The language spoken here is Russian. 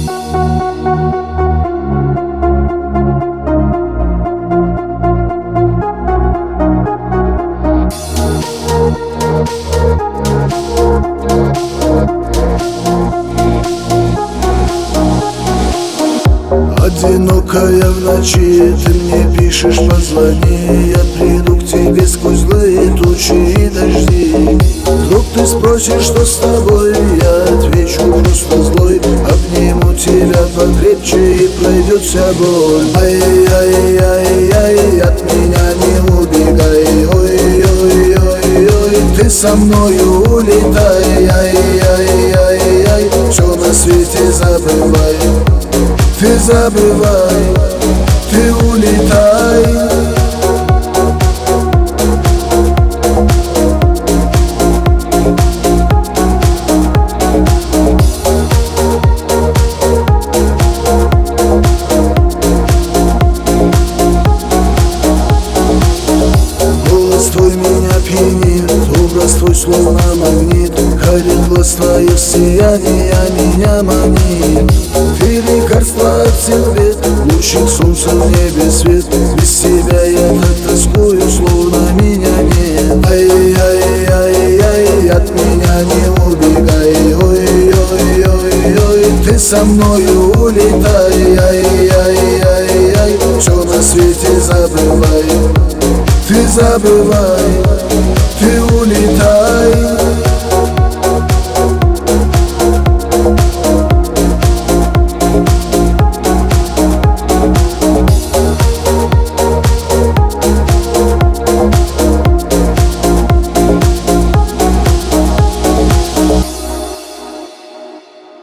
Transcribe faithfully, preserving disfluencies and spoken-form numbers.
Одинокая в ночи, ты мне пишешь, позвони. Я приду к тебе сквозь злые тучи и дожди. Вдруг ты спросишь, что с тобой, я отвечу, просто злой. Обниму тебя покрепче и пройдет вся боль. Ай-яй-яй-яй, от меня не убегай. Ой-ой-ой-ой, ты со мною улетай. Ай-яй-яй-яй, все на свете забывай. Ты забывай, ты улетай. Голос твой меня пьянит, образ твой словно магнит. Горит глаз твоих сияния, меня манит. Ты лекарство от всех бед, лучик солнца в небе свет. Без тебя я так тоскую, словно меня нет. Ай-яй-яй-яй, от меня не убегай. Ой-ой-ой-ой, ты со мною улетай. Ай-яй-яй-яй, все на свете забывай. Ты забывай.